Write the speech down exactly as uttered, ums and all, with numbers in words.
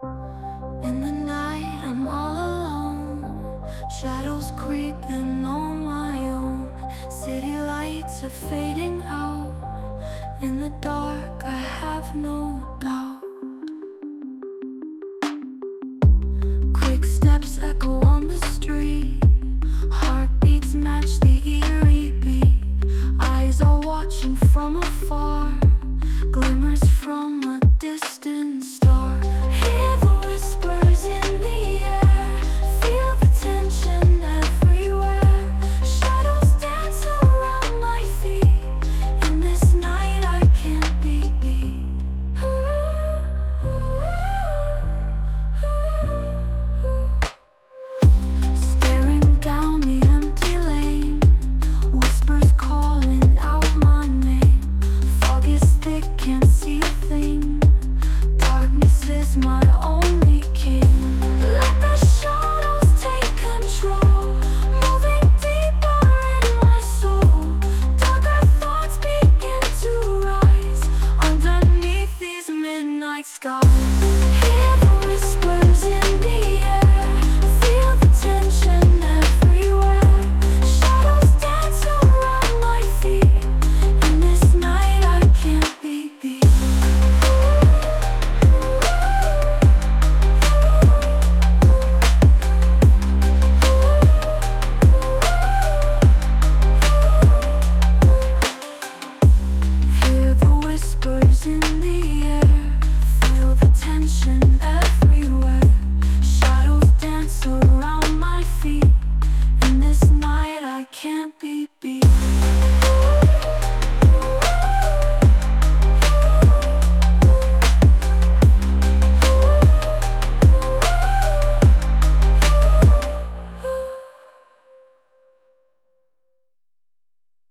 In the night I'm all alone, shadows creeping on my own. City lights are fading out, in the dark I have no doubt. Quick steps echo on the street, heartbeats match the eerie beat. Eyes are watching from afar, glimmers from a distance.